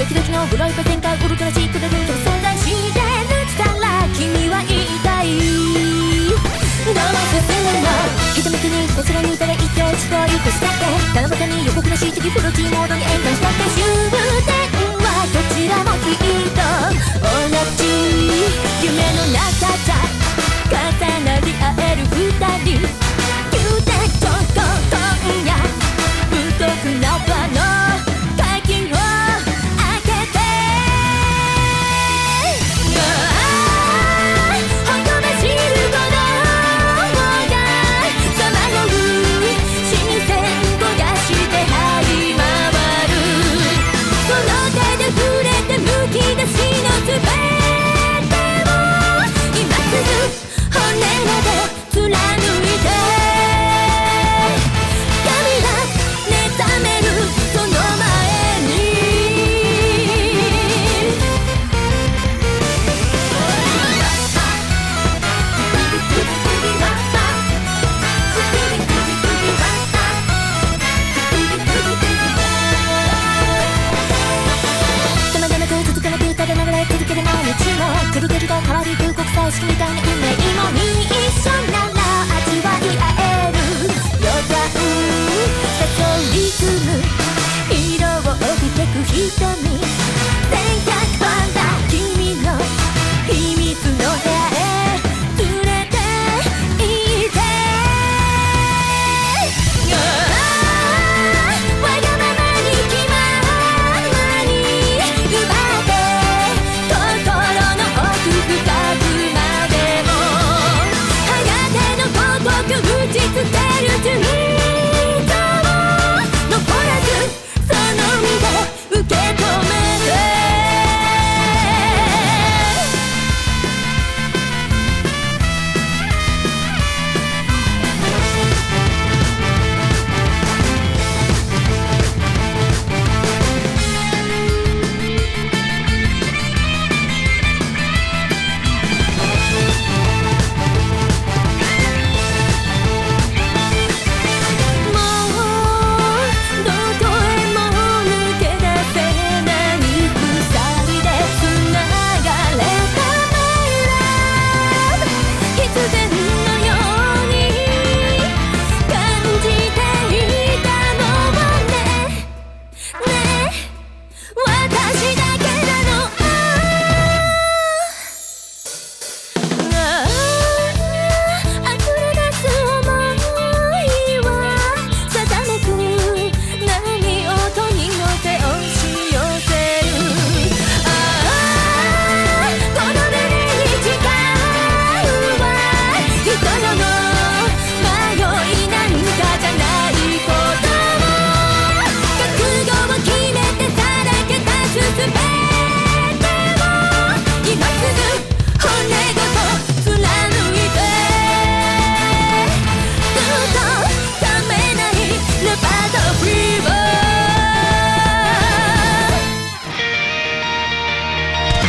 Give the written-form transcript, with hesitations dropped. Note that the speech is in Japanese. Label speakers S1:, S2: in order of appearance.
S1: ドキドキのグロイパ全開ウルトラシックでルート存在してるったら君は言いたい。どう進むのひたむきにこすらにいたら一挙一と行くしたって七夕に予告なし的フルチモードに変換したって十分